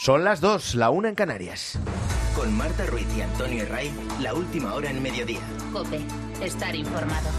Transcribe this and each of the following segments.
Son las 2, la 1 en Canarias. Con Marta Ruiz y Antonio Herray, la última hora en mediodía. COPE, estar informado.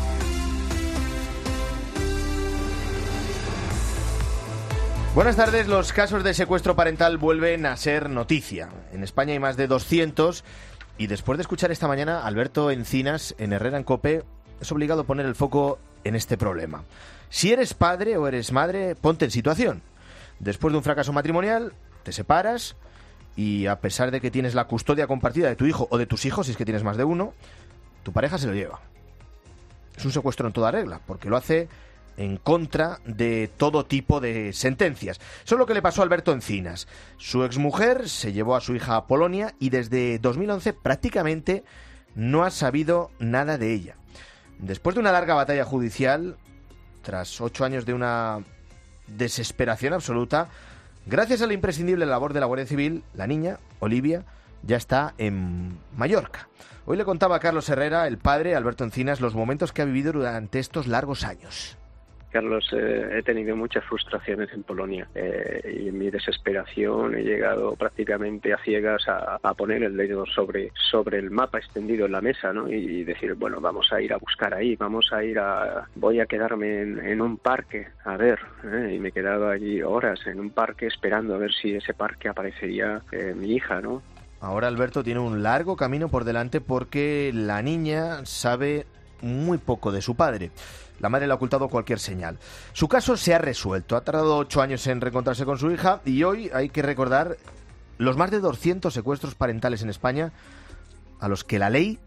Buenas tardes. Los casos de secuestro parental vuelven a ser noticia. En España hay más de 200 y después de escuchar esta mañana a Alberto Encinas en Herrera en COPE, es obligado a poner el foco en este problema. Si eres padre o eres madre, ponte en situación. Después de un fracaso matrimonial, te separas y a pesar de que tienes la custodia compartida de tu hijo o de tus hijos, si es que tienes más de uno, tu pareja se lo lleva. Es un secuestro en toda regla, porque lo hace en contra de todo tipo de sentencias. Eso es lo que le pasó a Alberto Encinas. Su exmujer se llevó a su hija a Polonia y desde 2011 prácticamente no ha sabido nada de ella. Después de una larga batalla judicial, tras 8 años de una desesperación absoluta, gracias a la imprescindible labor de la Guardia Civil, la niña, Olivia, ya está en Mallorca. Hoy le contaba a Carlos Herrera, el padre, Alberto Encinas, los momentos que ha vivido durante estos largos años. Carlos, he tenido muchas frustraciones en Polonia y en mi desesperación he llegado prácticamente a ciegas a poner el dedo sobre el mapa extendido en la mesa, ¿no? Y decir, bueno, vamos a ir a buscar ahí, voy a quedarme en un parque a ver, y me he quedado allí horas en un parque esperando a ver si ese parque aparecería mi hija, ¿no? Ahora Alberto tiene un largo camino por delante porque la niña sabe muy poco de su padre. La madre le ha ocultado cualquier señal. Su caso se ha resuelto. Ha tardado 8 años en reencontrarse con su hija y hoy hay que recordar los más de 200 secuestros parentales en España a los que la ley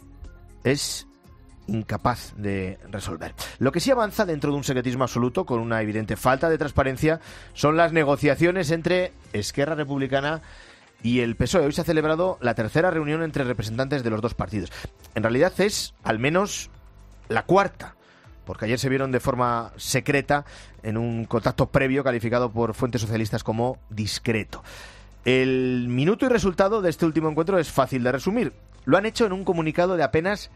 es incapaz de resolver. Lo que sí avanza dentro de un secretismo absoluto, con una evidente falta de transparencia, son las negociaciones entre Esquerra Republicana y el PSOE. Hoy se ha celebrado la tercera reunión entre representantes de los dos partidos. En realidad es al menos la cuarta, porque ayer se vieron de forma secreta en un contacto previo calificado por fuentes socialistas como discreto. El minuto y resultado de este último encuentro es fácil de resumir. Lo han hecho en un comunicado de apenas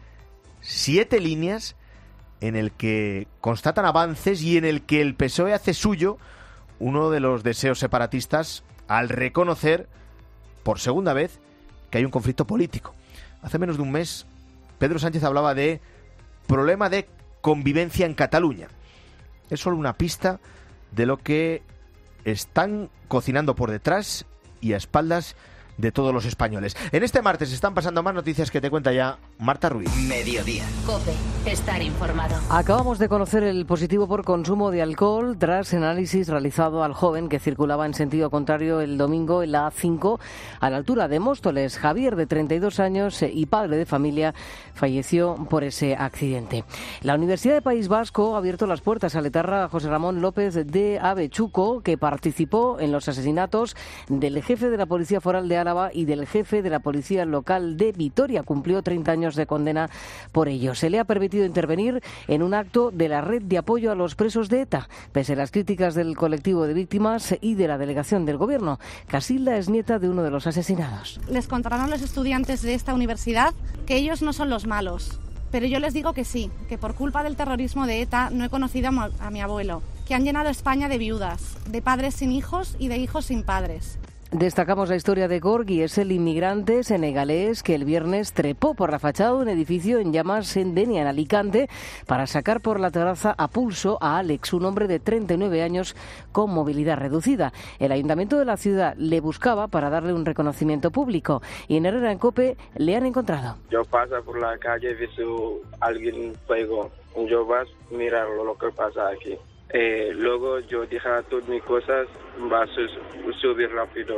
7 líneas en el que constatan avances y en el que el PSOE hace suyo uno de los deseos separatistas al reconocer por segunda vez que hay un conflicto político. Hace menos de un mes Pedro Sánchez hablaba de problema de convivencia en Cataluña. Es solo una pista de lo que están cocinando por detrás y a espaldas de todos los españoles. En este martes están pasando más noticias que te cuenta ya Marta Ruiz. Mediodía. COPE, estar informado. Acabamos de conocer el positivo por consumo de alcohol tras análisis realizado al joven que circulaba en sentido contrario el domingo en la A5 a la altura de Móstoles. Javier, de 32 años y padre de familia, falleció por ese accidente. La Universidad de País Vasco ha abierto las puertas al etarra José Ramón López de Avechuco, que participó en los asesinatos del jefe de la Policía Foral de Álava y del jefe de la Policía Local de Vitoria. Cumplió 30 años de condena por ello. Se le ha permitido intervenir en un acto de la red de apoyo a los presos de ETA, pese a las críticas del colectivo de víctimas y de la delegación del Gobierno. Casilda es nieta de uno de los asesinados. Les contarán los estudiantes de esta universidad que ellos no son los malos. Pero yo les digo que sí, que por culpa del terrorismo de ETA no he conocido a mi abuelo, que han llenado España de viudas, de padres sin hijos y de hijos sin padres. Destacamos la historia de Gorgi, es el inmigrante senegalés que el viernes trepó por la fachada de un edificio en llamas en Denia, en Alicante, para sacar por la terraza a pulso a Alex, un hombre de 39 años con movilidad reducida. El ayuntamiento de la ciudad le buscaba para darle un reconocimiento público y en Herrera en COPE le han encontrado. Yo paso por la calle, he visto a alguien fuego. Yo vas a mirar lo que pasa aquí. Luego yo dije a todas mis cosas, vas a subir rápido.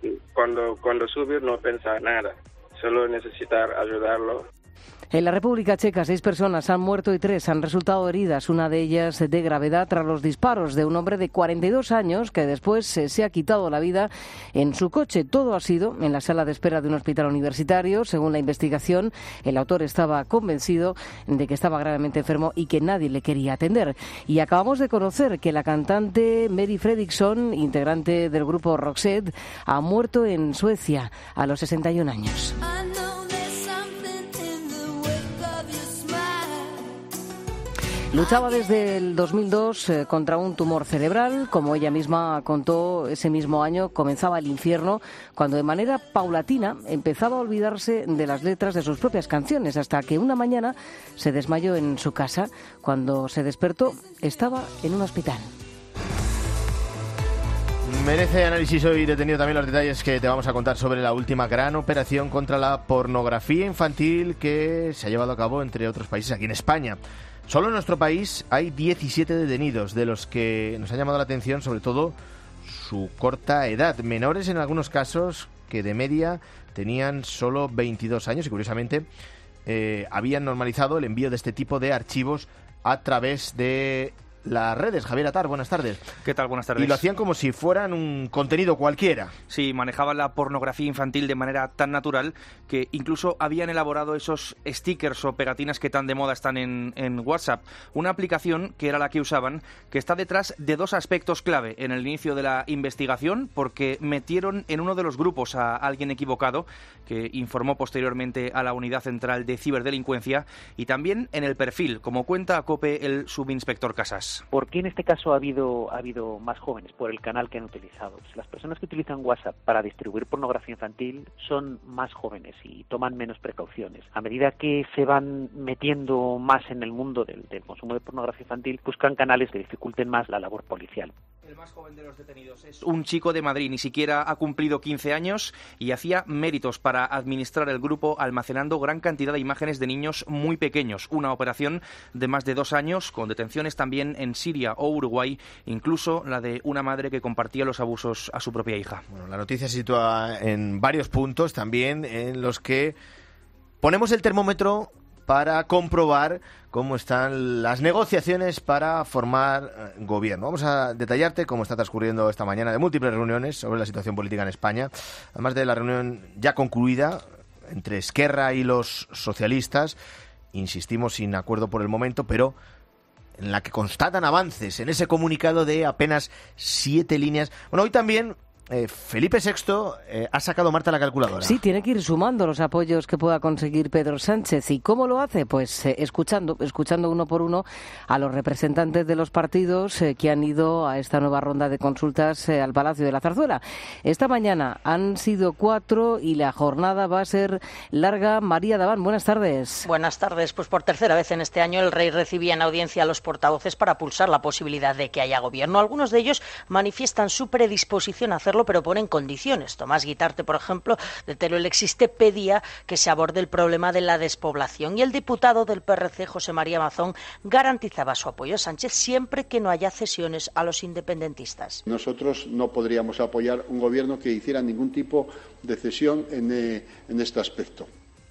Cuando subir no pensar nada, solo necesitar ayudarlo. En la República Checa, 6 personas han muerto y 3 han resultado heridas, una de ellas de gravedad tras los disparos de un hombre de 42 años que después se ha quitado la vida en su coche. Todo ha sido en la sala de espera de un hospital universitario. Según la investigación, el autor estaba convencido de que estaba gravemente enfermo y que nadie le quería atender. Y acabamos de conocer que la cantante Mary Fredriksson, integrante del grupo Roxette, ha muerto en Suecia a los 61 años. Luchaba desde el 2002 contra un tumor cerebral. Como ella misma contó, ese mismo año comenzaba el infierno cuando de manera paulatina empezaba a olvidarse de las letras de sus propias canciones, hasta que una mañana se desmayó en su casa. Cuando se despertó estaba en un hospital. Merece análisis hoy detenido también los detalles que te vamos a contar sobre la última gran operación contra la pornografía infantil que se ha llevado a cabo entre otros países aquí en España. Solo en nuestro país hay 17 detenidos, de los que nos ha llamado la atención sobre todo su corta edad. Menores en algunos casos que de media tenían solo 22 años y curiosamente habían normalizado el envío de este tipo de archivos a través de las redes. Javier Atar, buenas tardes. ¿Qué tal? Buenas tardes. Y lo hacían como si fueran un contenido cualquiera. Sí, manejaban la pornografía infantil de manera tan natural que incluso habían elaborado esos stickers o pegatinas que tan de moda están en WhatsApp. Una aplicación que era la que usaban, que está detrás de dos aspectos clave en el inicio de la investigación, porque metieron en uno de los grupos a alguien equivocado, que informó posteriormente a la Unidad Central de Ciberdelincuencia, y también en el perfil, como cuenta a COPE el subinspector Casas. ¿Por qué en este caso ha habido más jóvenes? Por el canal que han utilizado. Las personas que utilizan WhatsApp para distribuir pornografía infantil son más jóvenes y toman menos precauciones. A medida que se van metiendo más en el mundo del consumo de pornografía infantil, buscan canales que dificulten más la labor policial. El más joven de los detenidos es un chico de Madrid, ni siquiera ha cumplido 15 años y hacía méritos para administrar el grupo almacenando gran cantidad de imágenes de niños muy pequeños. Una operación de más de 2 años, con detenciones también en Siria o Uruguay, incluso la de una madre que compartía los abusos a su propia hija. Bueno, la noticia se sitúa en varios puntos también en los que ponemos el termómetro para comprobar cómo están las negociaciones para formar gobierno. Vamos a detallarte cómo está transcurriendo esta mañana de múltiples reuniones sobre la situación política en España, además de la reunión ya concluida entre Esquerra y los socialistas, insistimos sin acuerdo por el momento, pero en la que constatan avances en ese comunicado de apenas 7 líneas. Bueno, hoy también Felipe VI ha sacado, Marta, la calculadora. Sí, tiene que ir sumando los apoyos que pueda conseguir Pedro Sánchez. ¿Y cómo lo hace? Pues escuchando uno por uno a los representantes de los partidos que han ido a esta nueva ronda de consultas al Palacio de la Zarzuela. Esta mañana han sido 4 y la jornada va a ser larga. María Daván, buenas tardes. Buenas tardes. Pues por tercera vez en este año el rey recibía en audiencia a los portavoces para pulsar la posibilidad de que haya gobierno. Algunos de ellos manifiestan su predisposición a hacerlo, pero ponen condiciones. Tomás Guitarte, por ejemplo, de Teruel Existe, pedía que se aborde el problema de la despoblación, y el diputado del PRC, José María Mazón, garantizaba su apoyo a Sánchez siempre que no haya cesiones a los independentistas. Nosotros no podríamos apoyar un gobierno que hiciera ningún tipo de cesión en este aspecto.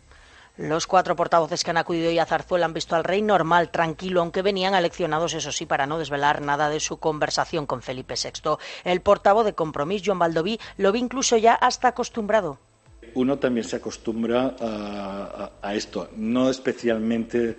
Los 4 portavoces que han acudido hoy a Zarzuela han visto al rey normal, tranquilo, aunque venían aleccionados, eso sí, para no desvelar nada de su conversación con Felipe VI. El portavoz de Compromís, Joan Baldoví, lo vi incluso ya hasta acostumbrado. Uno también se acostumbra a esto, no especialmente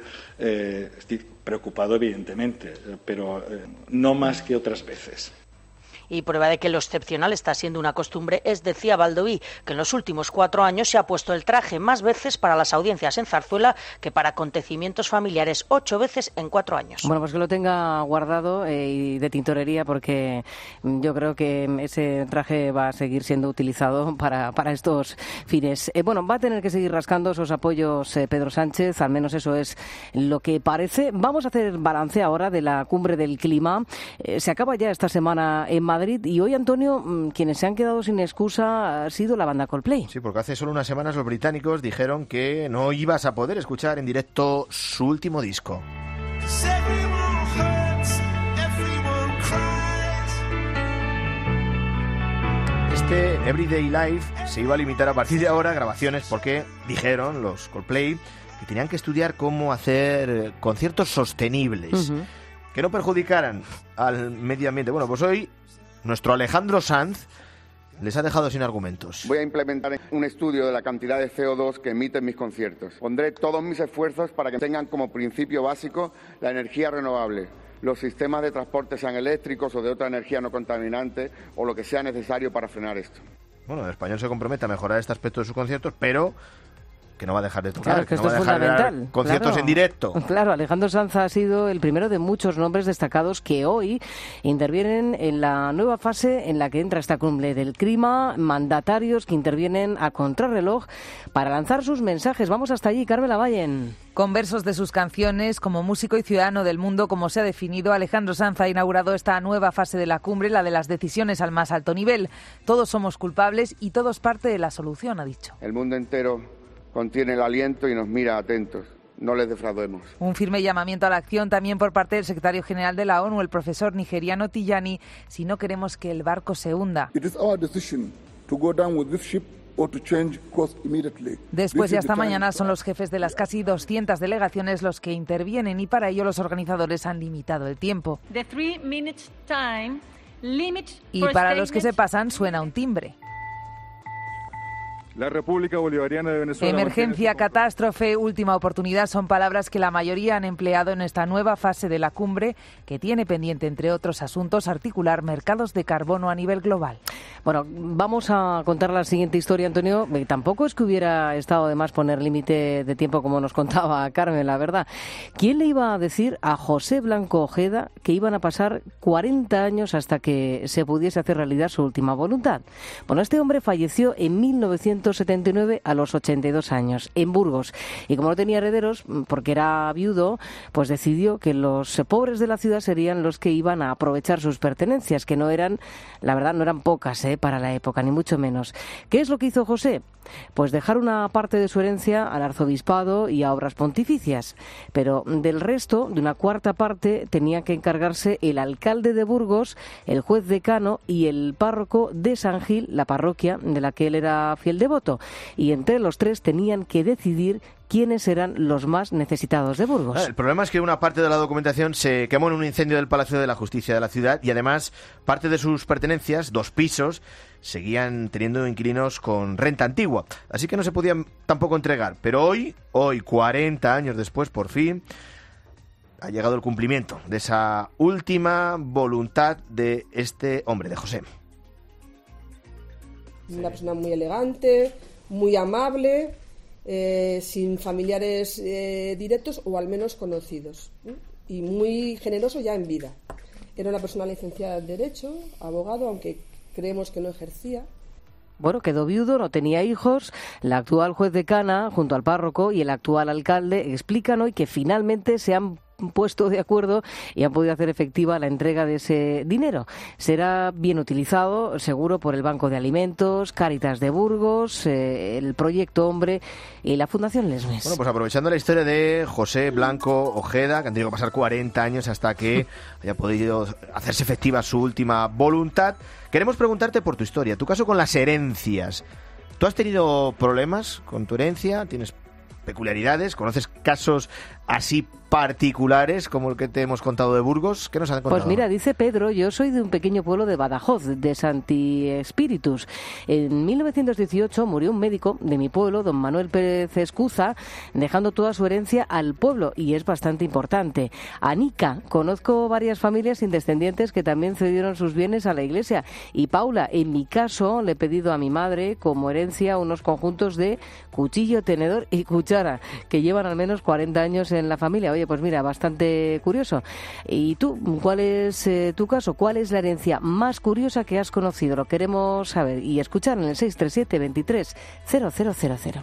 preocupado, evidentemente, pero no más que otras veces. Y prueba de que lo excepcional está siendo una costumbre es, decía Baldoví, que en los últimos 4 años se ha puesto el traje más veces para las audiencias en Zarzuela que para acontecimientos familiares, 8 veces en 4 años. Bueno, pues que lo tenga guardado y de tintorería, porque yo creo que ese traje va a seguir siendo utilizado para estos fines. Bueno, va a tener que seguir rascando esos apoyos Pedro Sánchez, al menos eso es lo que parece. Vamos a hacer balance ahora de la cumbre del clima. Se acaba ya esta semana en Madrid y hoy, Antonio, quienes se han quedado sin excusa ha sido la banda Coldplay. Sí, porque hace solo unas semanas los británicos dijeron que no ibas a poder escuchar en directo su último disco. Este Everyday Life se iba a limitar a partir de ahora a grabaciones porque dijeron los Coldplay que tenían que estudiar cómo hacer conciertos sostenibles, que no perjudicaran al medio ambiente. Bueno, pues hoy nuestro Alejandro Sanz les ha dejado sin argumentos. Voy a implementar un estudio de la cantidad de CO2 que emiten mis conciertos. Pondré todos mis esfuerzos para que tengan como principio básico la energía renovable, los sistemas de transporte sean eléctricos o de otra energía no contaminante, o lo que sea necesario para frenar esto. Bueno, el español se compromete a mejorar este aspecto de sus conciertos, pero que no va a dejar de tocar, Claro, que no esto va a es dejar de dar fundamental. conciertos Claro. en directo. Claro, Alejandro Sanz ha sido el primero de muchos nombres destacados que hoy intervienen en la nueva fase en la que entra esta cumbre del clima, mandatarios que intervienen a contrarreloj para lanzar sus mensajes. Vamos hasta allí, Carmen Lavallen. Con versos de sus canciones, como músico y ciudadano del mundo, como se ha definido, Alejandro Sanz ha inaugurado esta nueva fase de la cumbre, la de las decisiones al más alto nivel. Todos somos culpables y todos parte de la solución, ha dicho. El mundo entero contiene el aliento y nos mira atentos. No les defraudemos. Un firme llamamiento a la acción también por parte del secretario general de la ONU, el profesor nigeriano Tijani, si no queremos que el barco se hunda. It is our decision to go down with this ship or to change course immediately. Después y hasta mañana son los jefes de las casi 200 delegaciones los que intervienen y para ello los organizadores han limitado el tiempo. Y para los que se pasan suena un timbre. La República Bolivariana de Venezuela. Emergencia, catástrofe, última oportunidad son palabras que la mayoría han empleado en esta nueva fase de la cumbre que tiene pendiente, entre otros asuntos, articular mercados de carbono a nivel global. Bueno, vamos a contar la siguiente historia, Antonio. Tampoco es que hubiera estado de más poner límite de tiempo como nos contaba Carmen, la verdad. ¿Quién le iba a decir a José Blanco Ojeda que iban a pasar 40 años hasta que se pudiese hacer realidad su última voluntad? Bueno, este hombre falleció en 1979 a los 82 años, en Burgos. Y como no tenía herederos, porque era viudo, pues decidió que los pobres de la ciudad serían los que iban a aprovechar sus pertenencias, que no eran, la verdad, no eran pocas para la época, ni mucho menos. ¿Qué es lo que hizo José? Pues dejar una parte de su herencia al arzobispado y a obras pontificias. Pero del resto, de una cuarta parte, tenía que encargarse el alcalde de Burgos, el juez decano y el párroco de San Gil, la parroquia de la que él era fiel devoto. Y entre los tres tenían que decidir quiénes eran los más necesitados de Burgos. El problema es que una parte de la documentación se quemó en un incendio del Palacio de la Justicia de la ciudad y además parte de sus pertenencias, 2 pisos, seguían teniendo inquilinos con renta antigua. Así que no se podían tampoco entregar. Pero hoy, 40 años después, por fin, ha llegado el cumplimiento de esa última voluntad de este hombre, de José. Una persona muy elegante, muy amable, sin familiares directos o al menos conocidos, y muy generoso ya en vida. Era una persona licenciada en Derecho, abogado, aunque creemos que no ejercía. Bueno, quedó viudo, no tenía hijos. La actual juez decana, junto al párroco y el actual alcalde, explican hoy que finalmente se han puesto de acuerdo y han podido hacer efectiva la entrega de ese dinero. Será bien utilizado, seguro, por el Banco de Alimentos, Cáritas de Burgos, el Proyecto Hombre y la Fundación Lesmes. Bueno, pues aprovechando la historia de José Blanco Ojeda, que han tenido que pasar 40 años hasta que haya podido hacerse efectiva su última voluntad, queremos preguntarte por tu historia, tu caso con las herencias. ¿Tú has tenido problemas con tu herencia? ¿Tienes peculiaridades? ¿Conoces casos así particulares como el que te hemos contado de Burgos? ¿Qué nos han contado? Pues mira, dice Pedro, yo soy de un pequeño pueblo de Badajoz, de Santi Espíritus. En 1918 murió un médico de mi pueblo, don Manuel Pérez Escuza, dejando toda su herencia al pueblo, y es bastante importante. Anica, conozco varias familias sin descendientes que también cedieron sus bienes a la iglesia. Y Paula, en mi caso, le he pedido a mi madre como herencia unos conjuntos de cuchillo, tenedor y cuchara, que llevan al menos 40 años en la familia. Oye, pues mira, bastante curioso. ¿Y tú, cuál es tu caso? ¿Cuál es la herencia más curiosa que has conocido? Lo queremos saber y escuchar en el 637 23 0000.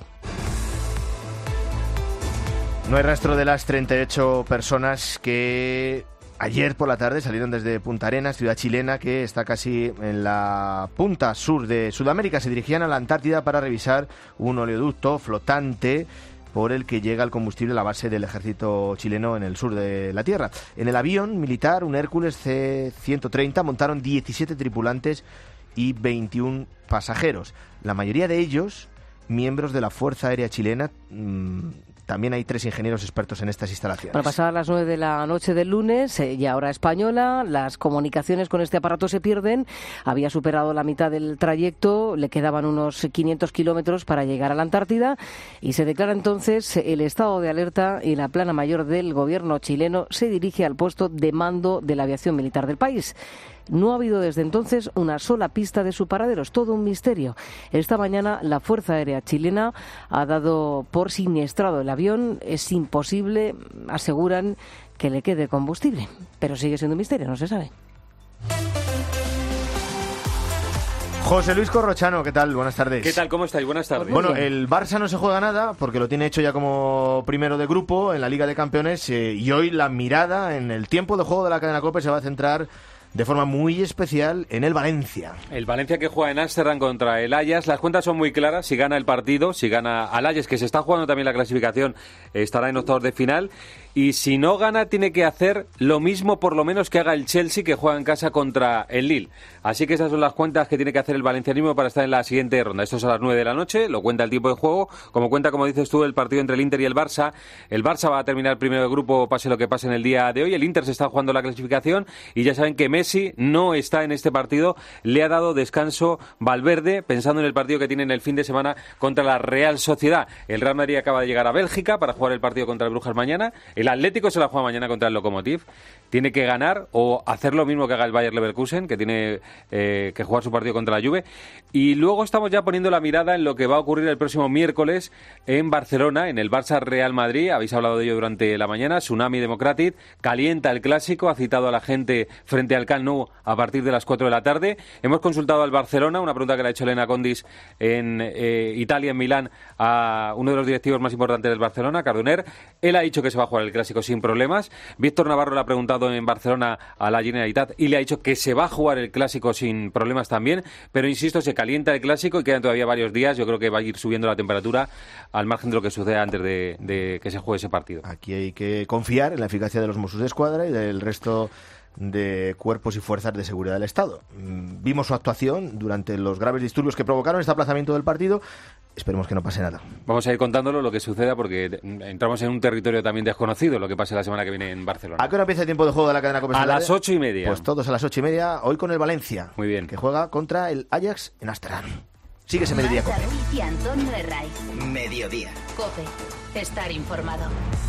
No hay rastro de las 38 personas que ayer por la tarde salieron desde Punta Arenas, ciudad chilena que está casi en la punta sur de Sudamérica. Se dirigían a la Antártida para revisar un oleoducto flotante por el que llega el combustible a la base del ejército chileno en el sur de la Tierra. En el avión militar, un Hércules C-130, montaron 17 tripulantes y 21 pasajeros. La mayoría de ellos, miembros de la Fuerza Aérea Chilena, también hay 3 ingenieros expertos en estas instalaciones. Para pasar las 9 de la noche del lunes, ya hora española, las comunicaciones con este aparato se pierden. Había superado la mitad del trayecto, le quedaban unos 500 kilómetros para llegar a la Antártida y se declara entonces el estado de alerta y la plana mayor del gobierno chileno se dirige al puesto de mando de la aviación militar del país. No ha habido desde entonces una sola pista de su paradero, es todo un misterio. Esta mañana la Fuerza Aérea Chilena ha dado por siniestrado el avión. Es imposible, aseguran, que le quede combustible, pero sigue siendo un misterio, no se sabe. José Luis Corrochano, ¿qué tal? Buenas tardes. ¿Qué tal? ¿Cómo estáis? Buenas tardes. Bueno, el Barça no se juega nada porque lo tiene hecho ya como primero de grupo en la Liga de Campeones y hoy la mirada en el tiempo de juego de la cadena COPE se va a centrar de forma muy especial en el Valencia. El Valencia que juega en Ámsterdam contra el Ajax. Las cuentas son muy claras. Si gana el partido, si gana al Ajax, que se está jugando también la clasificación, estará en octavos de final. Y si no gana, tiene que hacer lo mismo por lo menos que haga el Chelsea, que juega en casa contra el Lille. Así que esas son las cuentas que tiene que hacer el valencianismo para estar en la siguiente ronda. Esto es a las 9 de la noche, lo cuenta el tiempo de juego. Como cuenta, como dices tú, el partido entre el Inter y el Barça. El Barça va a terminar primero de grupo, pase lo que pase en el día de hoy. El Inter se está jugando la clasificación y ya saben que Messi no está en este partido. Le ha dado descanso Valverde, pensando en el partido que tiene en el fin de semana contra la Real Sociedad. El Real Madrid acaba de llegar a Bélgica para jugar el partido contra el Brujas mañana. El Atlético se la juega mañana contra el Lokomotiv. Tiene que ganar o hacer lo mismo que haga el Bayer Leverkusen, que tiene que jugar su partido contra la Juve. Y luego estamos ya poniendo la mirada en lo que va a ocurrir el próximo miércoles en Barcelona, en el Barça Real Madrid. Habéis hablado de ello durante la mañana. Tsunami Democratic calienta el clásico, ha citado a la gente frente al Camp Nou a partir de las 4 de la tarde. Hemos consultado al Barcelona, una pregunta que le ha hecho Elena Condis en Italia, en Milán, a uno de los directivos más importantes del Barcelona, Cardoner. Él ha dicho que se va a jugar el clásico sin problemas. Víctor Navarro le ha preguntado en Barcelona a la Generalitat y le ha dicho que se va a jugar el clásico sin problemas también, pero insisto, se calienta el clásico y quedan todavía varios días. Yo creo que va a ir subiendo la temperatura al margen de lo que suceda antes de que se juegue ese partido. Aquí hay que confiar en la eficacia de los Mossos d'Esquadra y del resto de cuerpos y fuerzas de seguridad del Estado. Vimos su actuación durante los graves disturbios que provocaron este aplazamiento del partido. Esperemos que no pase nada. Vamos a ir contándolo lo que suceda porque entramos en un territorio también desconocido, lo que pase la semana que viene en Barcelona. ¿A qué hora empieza el tiempo de juego de la cadena COPE? A las 8:30. Pues todos a las 8:30, hoy con el Valencia. Muy bien. Que juega contra el Ajax en Ámsterdam. Sigue ese Mediodía COPE. Y Antonio Herraiz. Mediodía. COPE. Estar informado.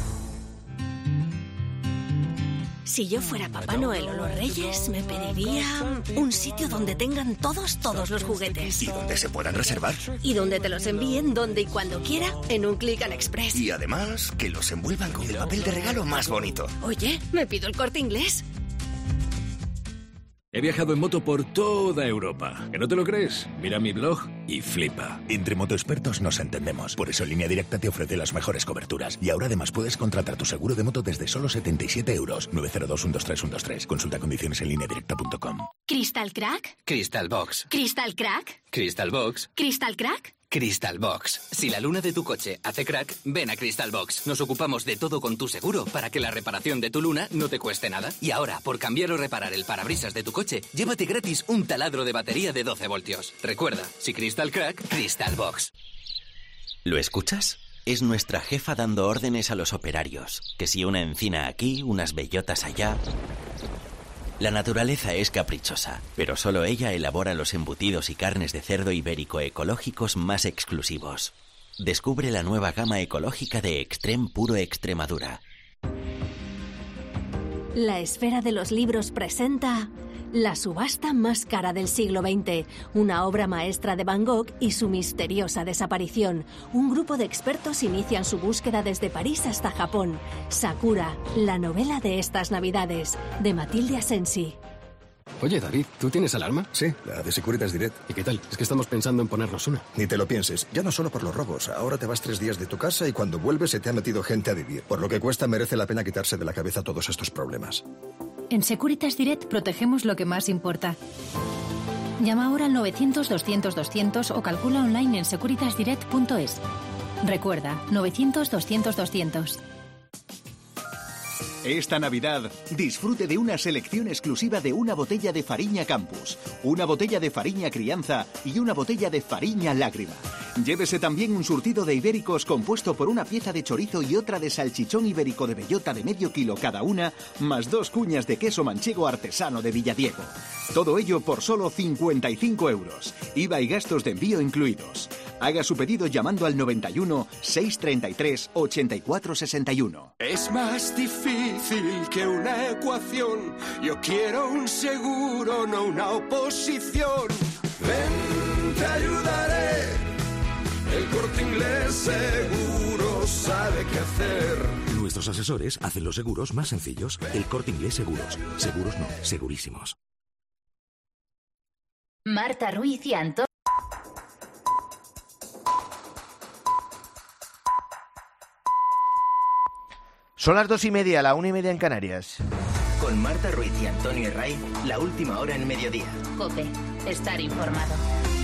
Si yo fuera Papá Noel o los Reyes, me pediría un sitio donde tengan todos los juguetes. Y donde se puedan reservar. Y donde te los envíen donde y cuando quiera en un Click and Express. Y además, que los envuelvan con el papel de regalo más bonito. Oye, ¿me pido el Corte Inglés? He viajado en moto por toda Europa. ¿Que no te lo crees? Mira mi blog y flipa. Entre motoexpertos nos entendemos. Por eso Línea Directa te ofrece las mejores coberturas. Y ahora además puedes contratar tu seguro de moto desde solo 77 €. 902-123-123. Consulta condiciones en lineadirecta.com. ¿Crystal Crack? Crystal Box. ¿Crystal Crack? Crystal Box. ¿Crystal Crack? Crystal Box. Si la luna de tu coche hace crack, ven a Crystal Box. Nos ocupamos de todo con tu seguro para que la reparación de tu luna no te cueste nada. Y ahora, por cambiar o reparar el parabrisas de tu coche, llévate gratis un taladro de batería de 12 voltios. Recuerda, si Crystal Crack, Crystal Box. ¿Lo escuchas? Es nuestra jefa dando órdenes a los operarios. Que si una encina aquí, unas bellotas allá. La naturaleza es caprichosa, pero solo ella elabora los embutidos y carnes de cerdo ibérico ecológicos más exclusivos. Descubre la nueva gama ecológica de Extrem Puro Extremadura. La Esfera de los Libros presenta La subasta más cara del siglo XX, una obra maestra de Van Gogh y su misteriosa desaparición. Un grupo de expertos inician su búsqueda desde París hasta Japón. Sakura, la novela de estas Navidades, de Matilde Asensi. Oye, David, ¿tú tienes alarma? Sí, la de Securitas Direct. ¿Y qué tal? Es que estamos pensando en ponernos una. Ni te lo pienses. Ya no solo por los robos. Ahora te vas 3 días de tu casa y cuando vuelves se te ha metido gente a vivir. Por lo que cuesta, merece la pena quitarse de la cabeza todos estos problemas. En Securitas Direct protegemos lo que más importa. Llama ahora al 900-200-200 o calcula online en securitasdirect.es. Recuerda, 900-200-200. Esta Navidad, disfrute de una selección exclusiva de una botella de Fariña Campus, una botella de Fariña Crianza y una botella de Fariña Lágrima. Llévese también un surtido de ibéricos compuesto por una pieza de chorizo y otra de salchichón ibérico de bellota de medio kilo cada una, más 2 cuñas de queso manchego artesano de Villadiego. Todo ello por solo 55 €. IVA y gastos de envío incluidos. Haga su pedido llamando al 91 633 84 61. Es más difícil que una ecuación. Yo quiero un seguro, no una oposición. Ven, te ayudaré. El Corte Inglés seguro sabe qué hacer. Nuestros asesores hacen los seguros más sencillos. El Corte Inglés Seguros. Seguros no, segurísimos. Marta Ruiz y Antonio. Son las 2:30, la 1:30 en Canarias. Con Marta Ruiz y Antonio Herray, la última hora en mediodía. COPE, estar informado.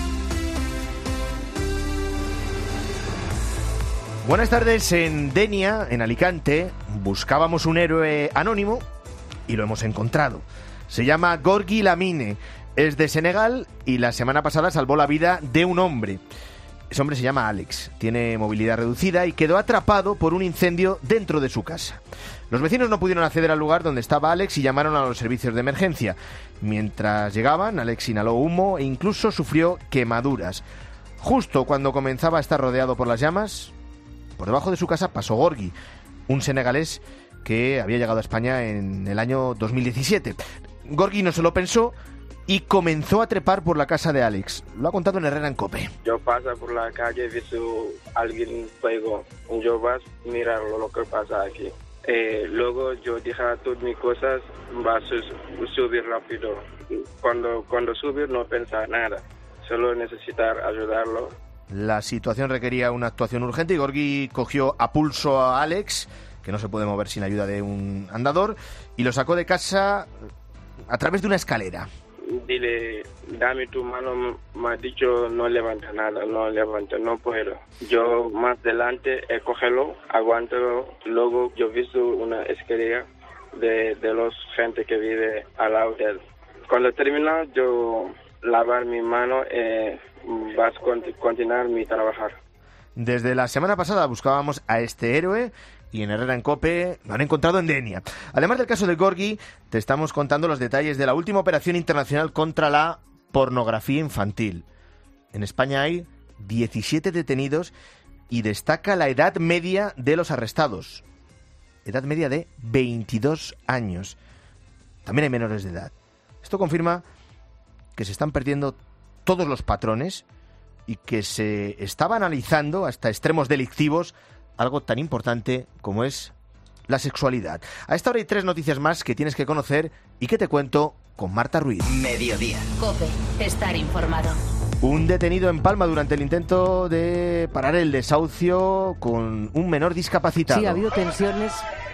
Buenas tardes. En Denia, en Alicante, buscábamos un héroe anónimo y lo hemos encontrado. Se llama Gorgui Lamine, es de Senegal y la semana pasada salvó la vida de un hombre. Ese hombre se llama Alex, tiene movilidad reducida y quedó atrapado por un incendio dentro de su casa. Los vecinos no pudieron acceder al lugar donde estaba Alex y llamaron a los servicios de emergencia. Mientras llegaban, Alex inhaló humo e incluso sufrió quemaduras. Justo cuando comenzaba a estar rodeado por las llamas, por debajo de su casa pasó Gorgui, un senegalés que había llegado a España en el año 2017. Gorgui no se lo pensó y comenzó a trepar por la casa de Alex. Lo ha contado en Herrera en COPE. Yo paso por la calle, he visto a alguien fuego. Yo voy a mirar lo que pasa aquí. Luego yo dije todas mis cosas, va a subir rápido. Cuando subir no pensar nada, solo necesitar ayudarlo. La situación requería una actuación urgente y Gorgui cogió a pulso a Alex, que no se puede mover sin ayuda de un andador, y lo sacó de casa a través de una escalera. Dile, dame tu mano, me ha dicho no levanta nada, no puedo. Yo más adelante cógelo, aguántalo, luego yo he visto una escalera de los gente que vive al lado de él. Cuando termina yo lavar mi mano, vas a continuar mi trabajar. Desde la semana pasada buscábamos a este héroe y en Herrera en COPE lo han encontrado en Denia. Además del caso de Gorgui, te estamos contando los detalles de la última operación internacional contra la pornografía infantil. En España hay 17 detenidos y destaca la edad media de los arrestados. Edad media de 22 años. También hay menores de edad. Esto confirma que se están perdiendo todos los patrones y que se estaba analizando hasta extremos delictivos algo tan importante como es la sexualidad. A esta hora hay 3 noticias más que tienes que conocer y que te cuento con Marta Ruiz. Mediodía. COPE, estar informado. Un detenido en Palma durante el intento de parar el desahucio con un menor discapacitado. Sí, ha habido tensiones.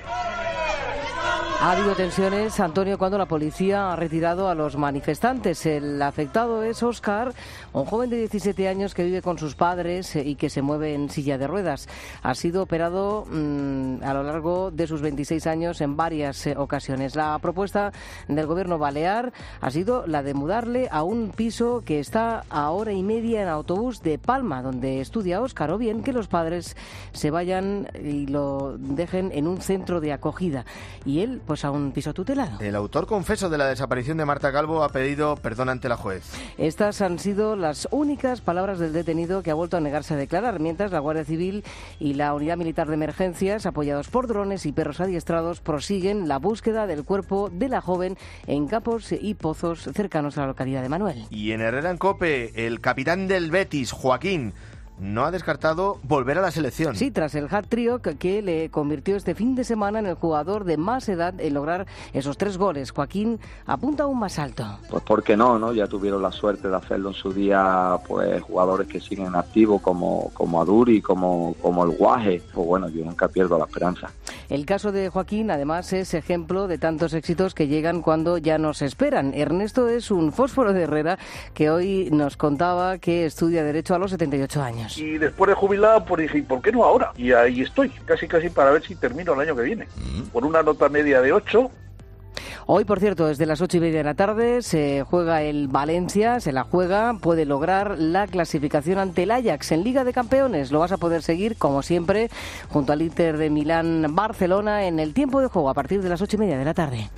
Ha habido tensiones, Antonio, cuando la policía ha retirado a los manifestantes. El afectado es Óscar, un joven de 17 años que vive con sus padres y que se mueve en silla de ruedas. Ha sido operado a lo largo de sus 26 años en varias ocasiones. La propuesta del gobierno balear ha sido la de mudarle a un piso que está a hora y media en autobús de Palma, donde estudia Óscar, o bien que los padres se vayan y lo dejen en un centro de acogida. Y él, pues a un piso tutelado. El autor confeso de la desaparición de Marta Calvo ha pedido perdón ante la juez. Estas han sido las únicas palabras del detenido, que ha vuelto a negarse a declarar, mientras la Guardia Civil y la Unidad Militar de Emergencias, apoyados por drones y perros adiestrados, prosiguen la búsqueda del cuerpo de la joven en campos y pozos cercanos a la localidad de Manuel. Y en Herrera en COPE, el capitán del Betis, Joaquín, no ha descartado volver a la selección. Sí, tras el hat-trick que le convirtió este fin de semana en el jugador de más edad en lograr esos 3 goles. Joaquín apunta aún más alto. Pues ¿por qué no? Ya tuvieron la suerte de hacerlo en su día, pues jugadores que siguen activos como Aduri, como el Guaje. Pues bueno, yo nunca pierdo la esperanza. El caso de Joaquín, además, es ejemplo de tantos éxitos que llegan cuando ya no se esperan. Ernesto es un fósforo de Herrera que hoy nos contaba que estudia Derecho a los 78 años. Y después de jubilado, pues dije, ¿y por qué no ahora? Y ahí estoy, casi para ver si termino el año que viene. Con una nota media de 8. Hoy, por cierto, desde las 8:30 de la tarde se juega el Valencia, se la juega, puede lograr la clasificación ante el Ajax en Liga de Campeones. Lo vas a poder seguir, como siempre, junto al Inter de Milán-Barcelona en el tiempo de juego a partir de las 8:30 de la tarde.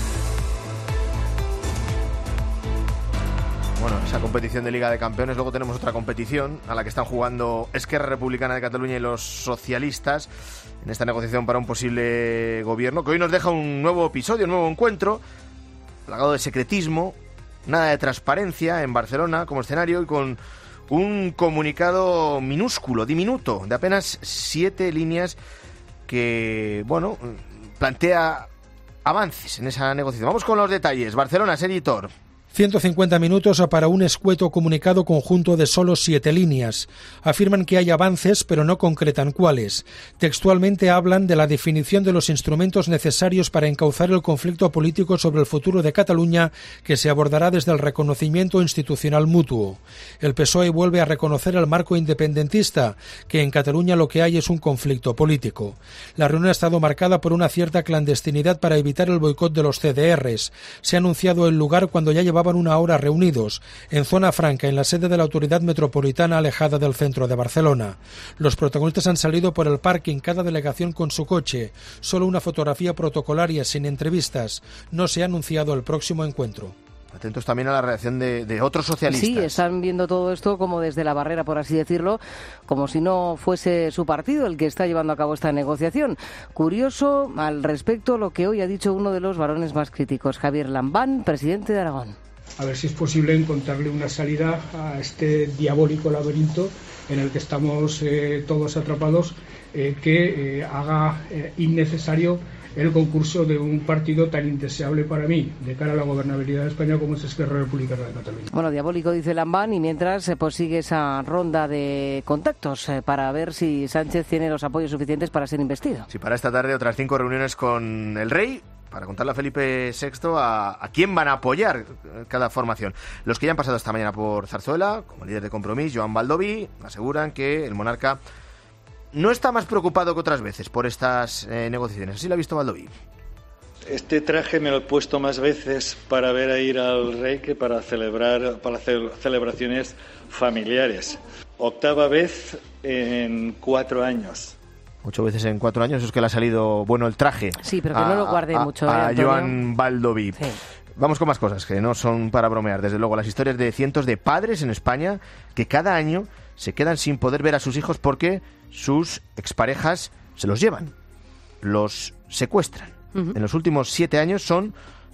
Bueno, esa competición de Liga de Campeones. Luego tenemos otra competición a la que están jugando Esquerra Republicana de Cataluña y los socialistas en esta negociación para un posible gobierno, que hoy nos deja un nuevo episodio, un nuevo encuentro, plagado de secretismo, nada de transparencia en Barcelona como escenario y con un comunicado minúsculo, diminuto, de apenas 7 líneas que, bueno, plantea avances en esa negociación. Vamos con los detalles. Barcelona, editor. 150 minutos para un escueto comunicado conjunto de solo 7 líneas. Afirman que hay avances, pero no concretan cuáles. Textualmente hablan de la definición de los instrumentos necesarios para encauzar el conflicto político sobre el futuro de Cataluña, que se abordará desde el reconocimiento institucional mutuo. El PSOE vuelve a reconocer el marco independentista, que en Cataluña lo que hay es un conflicto político. La reunión ha estado marcada por una cierta clandestinidad para evitar el boicot de los CDRs. Se ha anunciado el lugar cuando ya llevaban una hora reunidos, en zona franca, en la sede de la Autoridad Metropolitana alejada del centro de Barcelona. Los protagonistas han salido por el parking, cada delegación con su coche. Solo una fotografía protocolaria, sin entrevistas. No se ha anunciado el próximo encuentro. Atentos también a la reacción de otros socialistas. Sí, están viendo todo esto como desde la barrera, por así decirlo, como si no fuese su partido el que está llevando a cabo esta negociación. Curioso al respecto lo que hoy ha dicho uno de los varones más críticos, Javier Lambán, presidente de Aragón. A ver si es posible encontrarle una salida a este diabólico laberinto en el que estamos todos atrapados, que haga innecesario el concurso de un partido tan indeseable para mí de cara a la gobernabilidad de España como es Esquerra Republicana de Cataluña. Bueno, diabólico, dice Lambán, y mientras pues sigue esa ronda de contactos para ver si Sánchez tiene los apoyos suficientes para ser investido. Sí, para esta tarde otras 5 reuniones con el rey para contarle a Felipe VI a quién van a apoyar cada formación. Los que ya han pasado esta mañana por Zarzuela, como líder de Compromís, Joan Baldoví, aseguran que el monarca no está más preocupado que otras veces por estas negociaciones. Así lo ha visto Baldoví. Este traje me lo he puesto más veces para ver a ir al rey que para celebrar, para hacer celebraciones familiares. 8ª vez en 4 años. 8 veces en 4 años es que le ha salido bueno el traje. Sí, pero que no lo guarde mucho. A Joan Baldoví. Sí. Vamos con más cosas que no son para bromear. Desde luego, las historias de cientos de padres en España que cada año se quedan sin poder ver a sus hijos porque sus exparejas se los llevan, los secuestran. En los últimos 7 años son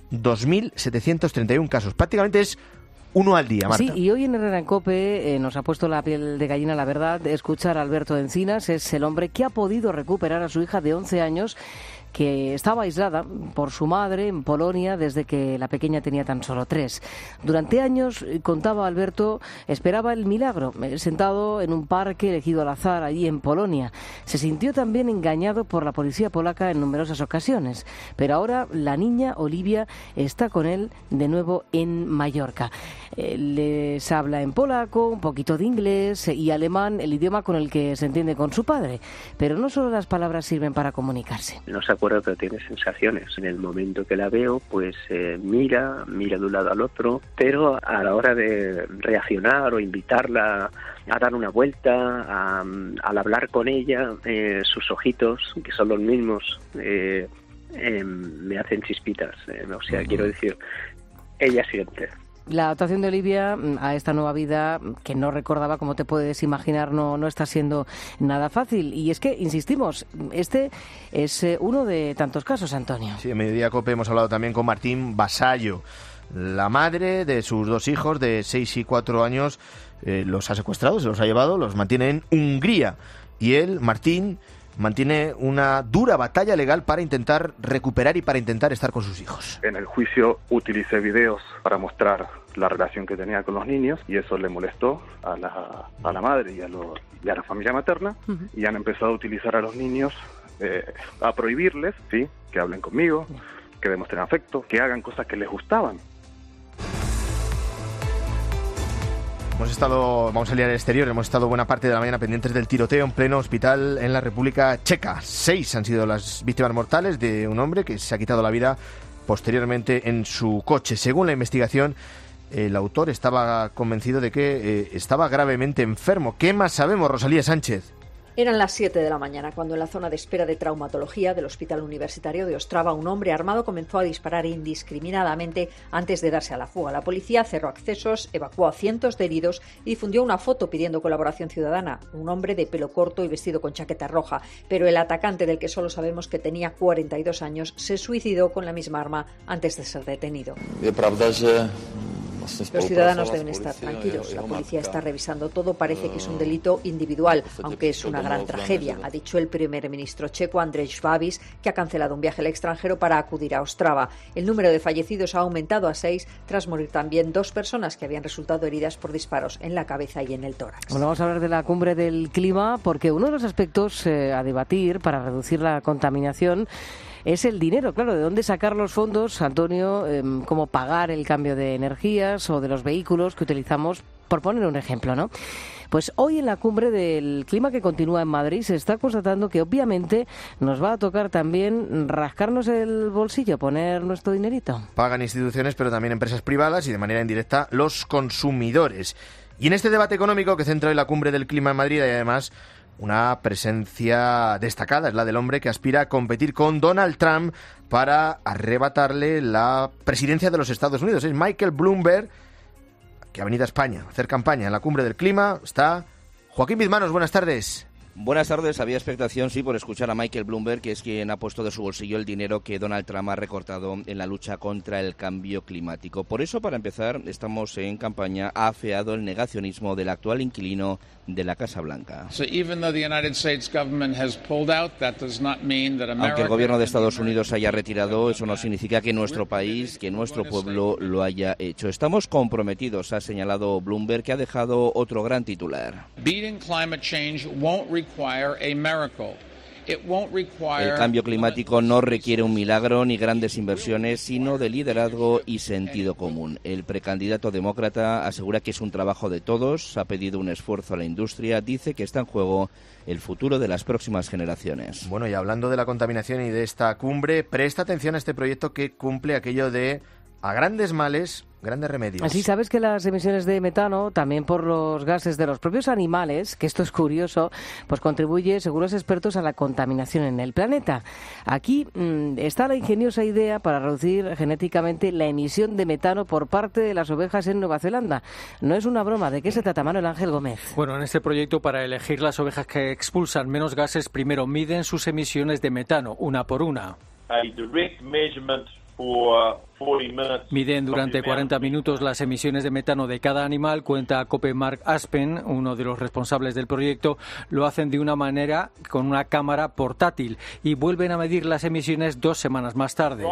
2.731 casos. Prácticamente es uno al día, Marta. Sí, y hoy en Herrera en COPE nos ha puesto la piel de gallina, la verdad, de escuchar a Alberto Encinas. Es el hombre que ha podido recuperar a su hija de 11 años que estaba aislada por su madre en Polonia desde que la pequeña tenía tan solo 3. Durante años, contaba Alberto, esperaba el milagro, sentado en un parque elegido al azar allí en Polonia. Se sintió también engañado por la policía polaca en numerosas ocasiones, pero ahora la niña Olivia está con él de nuevo en Mallorca. Les habla en polaco, un poquito de inglés y alemán, el idioma con el que se entiende con su padre, pero no solo las palabras sirven para comunicarse. No se acuerda, pero tiene sensaciones. En el momento que la veo, pues mira de un lado al otro, pero a la hora de reaccionar o invitarla a dar una vuelta, al hablar con ella, sus ojitos, que son los mismos, me hacen chispitas. O sea, quiero decir, ella siente. La adaptación de Olivia a esta nueva vida que no recordaba, como te puedes imaginar, no está siendo nada fácil. Y es que, insistimos, este es uno de tantos casos, Antonio. Sí, en Mediodía COPE hemos hablado también con Martín Vasallo. La madre de sus 2 hijos de 6 y 4 años los ha secuestrado, se los ha llevado, los mantiene en Hungría. Y él, Martín, mantiene una dura batalla legal para intentar recuperar y para intentar estar con sus hijos. En el juicio utilicé videos para mostrar la relación que tenía con los niños y eso le molestó a la madre y a la familia materna, y han empezado a utilizar a los niños, a prohibirles, ¿sí?, que hablen conmigo, que demuestren afecto, que hagan cosas que les gustaban. Vamos a salir al exterior, hemos estado buena parte de la mañana pendientes del tiroteo en pleno hospital en la República Checa. 6 han sido las víctimas mortales de un hombre que se ha quitado la vida posteriormente en su coche. Según la investigación, el autor estaba convencido de que estaba gravemente enfermo. ¿Qué más sabemos, Rosalía Sánchez? Eran las 7 de la mañana cuando en la zona de espera de traumatología del Hospital Universitario de Ostrava un hombre armado comenzó a disparar indiscriminadamente antes de darse a la fuga. La policía cerró accesos, evacuó a cientos de heridos y difundió una foto pidiendo colaboración ciudadana. Un hombre de pelo corto y vestido con chaqueta roja. Pero el atacante, del que solo sabemos que tenía 42 años, se suicidó con la misma arma antes de ser detenido. Los ciudadanos deben estar tranquilos. La policía está revisando todo. Parece que es un delito individual, aunque es una gran tragedia, ha dicho el primer ministro checo Andrej Babis, que ha cancelado un viaje al extranjero para acudir a Ostrava. El número de fallecidos ha aumentado a 6, tras morir también 2 personas que habían resultado heridas por disparos en la cabeza y en el tórax. Bueno, vamos a hablar de la cumbre del clima, porque uno de los aspectos a debatir para reducir la contaminación es el dinero, claro, de dónde sacar los fondos, Antonio, cómo pagar el cambio de energías o de los vehículos que utilizamos, por poner un ejemplo, ¿no? Pues hoy en la cumbre del clima que continúa en Madrid se está constatando que obviamente nos va a tocar también rascarnos el bolsillo, poner nuestro dinerito. Pagan instituciones, pero también empresas privadas y de manera indirecta los consumidores. Y en este debate económico que centra hoy la cumbre del clima en Madrid hay además una presencia destacada, es la del hombre que aspira a competir con Donald Trump para arrebatarle la presidencia de los Estados Unidos. Es Michael Bloomberg, que ha venido a España a hacer campaña en la cumbre del clima. Está Joaquín Bizmanos, buenas tardes. Buenas tardes. Había expectación, sí, por escuchar a Michael Bloomberg, que es quien ha puesto de su bolsillo el dinero que Donald Trump ha recortado en la lucha contra el cambio climático. Por eso, para empezar, estamos en campaña, ha afeado el negacionismo del actual inquilino de la Casa Blanca. Aunque el gobierno de Estados Unidos haya retirado, eso no significa que nuestro país, que nuestro pueblo lo haya hecho. Estamos comprometidos, ha señalado Bloomberg, que ha dejado otro gran titular. El cambio climático no requiere un milagro ni grandes inversiones, sino de liderazgo y sentido común. El precandidato demócrata asegura que es un trabajo de todos, ha pedido un esfuerzo a la industria, dice que está en juego el futuro de las próximas generaciones. Bueno, y hablando de la contaminación y de esta cumbre, presta atención a este proyecto que cumple aquello de a grandes males, grandes remedios. Así sabes que las emisiones de metano, también por los gases de los propios animales, que esto es curioso, pues contribuye, según los expertos, a la contaminación en el planeta. Aquí está la ingeniosa idea para reducir genéticamente la emisión de metano por parte de las ovejas en Nueva Zelanda. No es una broma. ¿De qué se trata, Manuel Ángel Gómez? Bueno, en este proyecto, para elegir las ovejas que expulsan menos gases, primero miden sus emisiones de metano, una por una. Miden durante 40 minutos las emisiones de metano de cada animal, cuenta Cope Mark Aspen, uno de los responsables del proyecto. Lo hacen de una manera con una cámara portátil y vuelven a medir las emisiones 2 semanas más tarde.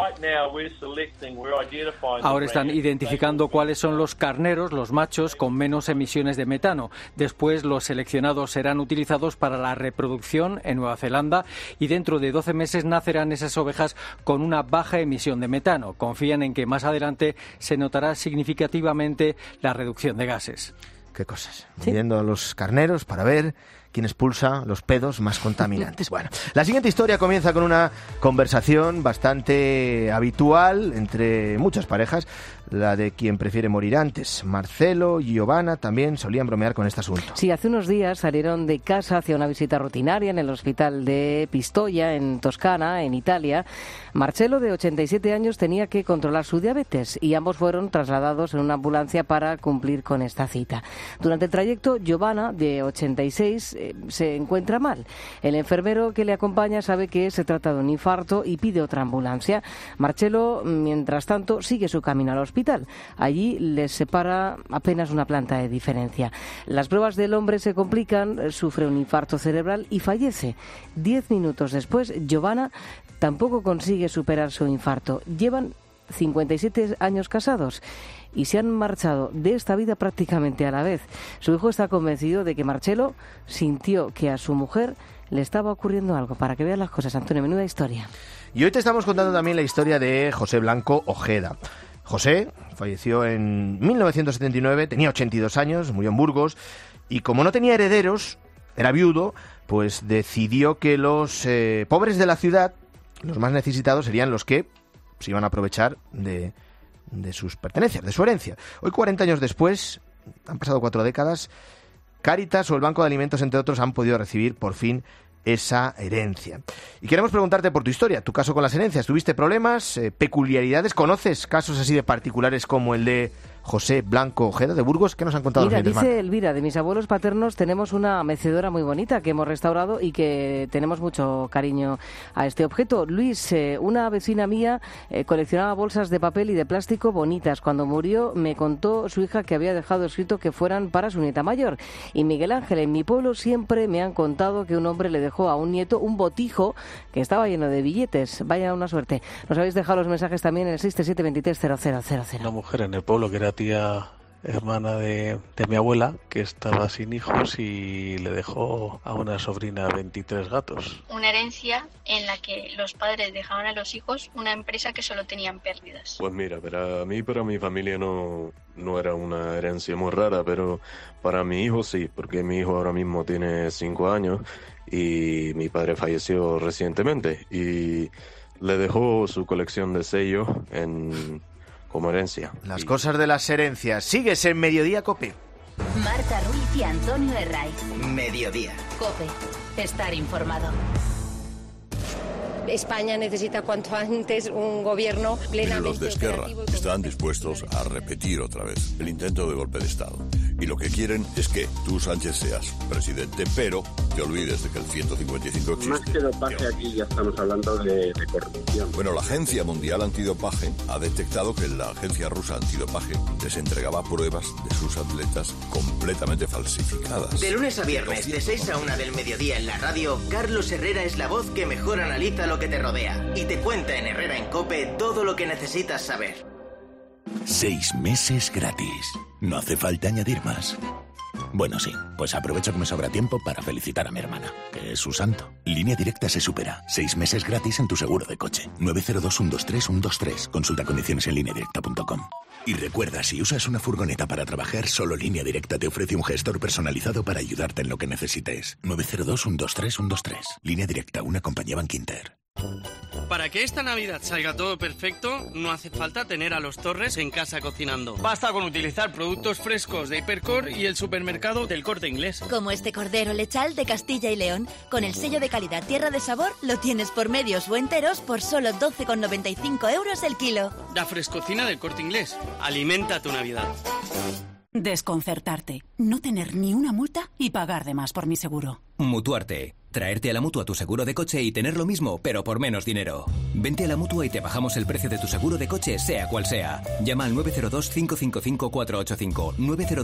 Ahora están identificando cuáles son los carneros, los machos, con menos emisiones de metano. Después los seleccionados serán utilizados para la reproducción en Nueva Zelanda y dentro de 12 meses nacerán esas ovejas con una baja emisión de metano. Confían en que más adelante se notará significativamente la reducción de gases. Qué cosas. ¿Sí? Midiendo a los carneros para ver quién expulsa los pedos más contaminantes. Bueno, la siguiente historia comienza con una conversación bastante habitual entre muchas parejas, la de quien prefiere morir antes. Marcelo y Giovanna también solían bromear con este asunto. Sí, hace unos días salieron de casa hacia una visita rutinaria en el hospital de Pistoia, en Toscana, en Italia. Marcelo, de 87 años, tenía que controlar su diabetes y ambos fueron trasladados en una ambulancia para cumplir con esta cita. Durante el trayecto, Giovanna, de 86, se encuentra mal. El enfermero que le acompaña sabe que se trata de un infarto y pide otra ambulancia. Marcelo, mientras tanto, sigue su camino al hospital. Allí les separa apenas una planta de diferencia. Las pruebas del hombre se complican, sufre un infarto cerebral y fallece. 10 minutos después, Giovanna tampoco consigue superar su infarto. Llevan 57 años casados y se han marchado de esta vida prácticamente a la vez. Su hijo está convencido de que Marcelo sintió que a su mujer le estaba ocurriendo algo. Para que vean las cosas, Antonio, menuda historia. Y hoy te estamos contando también la historia de José Blanco Ojeda. José falleció en 1979, tenía 82 años, murió en Burgos, y como no tenía herederos, era viudo, pues decidió que los pobres de la ciudad, los más necesitados, serían los que se iban a aprovechar de sus pertenencias, de su herencia. Hoy, 40 años después, han pasado 4 décadas, Cáritas o el Banco de Alimentos, entre otros, han podido recibir por fin esa herencia. Y queremos preguntarte por tu historia, tu caso con las herencias. ¿Tuviste problemas, peculiaridades? ¿Conoces casos así de particulares como el de José Blanco Ojeda de Burgos? ¿Qué nos han contado? Mira, los oyentes, dice Marta? Elvira, de mis abuelos paternos tenemos una mecedora muy bonita que hemos restaurado y que tenemos mucho cariño a este objeto. Luis, una vecina mía coleccionaba bolsas de papel y de plástico bonitas. Cuando murió me contó su hija que había dejado escrito que fueran para su nieta mayor. Y Miguel Ángel, en mi pueblo siempre me han contado que un hombre le dejó a un nieto un botijo que estaba lleno de billetes. Vaya una suerte. Nos habéis dejado los mensajes también en el 637-230000. Una mujer en el pueblo que era tía hermana de mi abuela, que estaba sin hijos y le dejó a una sobrina 23 gatos. Una herencia en la que los padres dejaban a los hijos una empresa que solo tenían pérdidas. Pues mira, para mi familia no era una herencia muy rara, pero para mi hijo sí, porque mi hijo ahora mismo tiene 5 años y mi padre falleció recientemente y le dejó su colección de sellos como herencia. Las cosas de las herencias. Sigues en Mediodía Cope. Marta Ruiz y Antonio Herraiz. Mediodía. Cope. Estar informado. España necesita cuanto antes un gobierno plenamente. Los de Esquerra están dispuestos a repetir otra vez el intento de golpe de Estado. Y lo que quieren es que tú, Sánchez, seas presidente, pero te olvides de que el 155 existe. Más que dopaje, aquí ya estamos hablando de corrupción. Bueno, la Agencia Mundial Antidopaje ha detectado que la agencia rusa antidopaje les entregaba pruebas de sus atletas completamente falsificadas. De lunes a viernes, de 6 a 1 del mediodía en la radio, Carlos Herrera es la voz que mejor analiza lo que te rodea y te cuenta en Herrera en COPE todo lo que necesitas saber. 6 meses gratis. No hace falta añadir más. Bueno, sí, pues aprovecho que me sobra tiempo para felicitar a mi hermana, que es su santo. Línea Directa se supera. 6 meses gratis en tu seguro de coche. 902-123-123. Consulta condiciones en lineadirecta.com. Y recuerda, si usas una furgoneta para trabajar, solo Línea Directa te ofrece un gestor personalizado para ayudarte en lo que necesites. 902-123-123. Línea Directa, una compañía Bankinter. Para que esta Navidad salga todo perfecto, no hace falta tener a los Torres en casa cocinando. Basta con utilizar productos frescos de Hipercor y el supermercado del Corte Inglés. Como este cordero lechal de Castilla y León, con el sello de calidad Tierra de Sabor, lo tienes por medios o enteros por solo 12,95 € el kilo. La frescocina del Corte Inglés. Alimenta tu Navidad. Desconcertarte, no tener ni una multa y pagar de más por mi seguro. Mutuarte. Traerte a la Mutua tu seguro de coche y tener lo mismo, pero por menos dinero. Vente a la Mutua y te bajamos el precio de tu seguro de coche, sea cual sea. Llama al 902-555-485.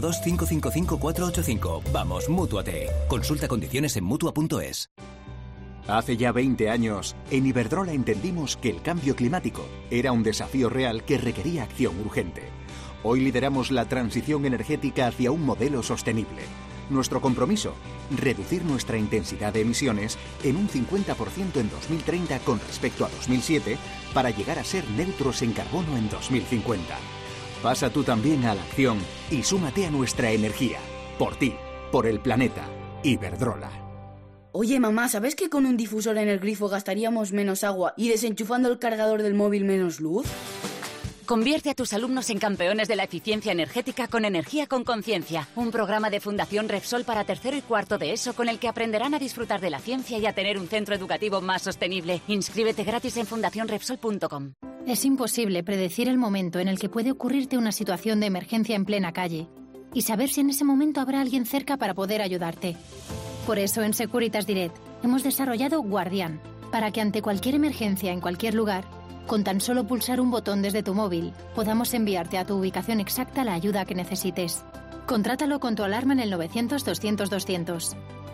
902-555-485. Vamos, Mútuate. Consulta condiciones en Mutua.es. Hace ya 20 años, en Iberdrola entendimos que el cambio climático era un desafío real que requería acción urgente. Hoy lideramos la transición energética hacia un modelo sostenible. Nuestro compromiso, reducir nuestra intensidad de emisiones en un 50% en 2030 con respecto a 2007 para llegar a ser neutros en carbono en 2050. Pasa tú también a la acción y súmate a nuestra energía. Por ti, por el planeta. Iberdrola. Oye, mamá, ¿sabes que con un difusor en el grifo gastaríamos menos agua y desenchufando el cargador del móvil menos luz? Convierte a tus alumnos en campeones de la eficiencia energética con Energía con Conciencia, un programa de Fundación Repsol para 3º y 4º de ESO con el que aprenderán a disfrutar de la ciencia y a tener un centro educativo más sostenible. Inscríbete gratis en fundacionrepsol.com. Es imposible predecir el momento en el que puede ocurrirte una situación de emergencia en plena calle y saber si en ese momento habrá alguien cerca para poder ayudarte. Por eso en Securitas Direct hemos desarrollado Guardián, para que ante cualquier emergencia en cualquier lugar, con tan solo pulsar un botón desde tu móvil, podamos enviarte a tu ubicación exacta la ayuda que necesites. Contrátalo con tu alarma en el 900-200-200.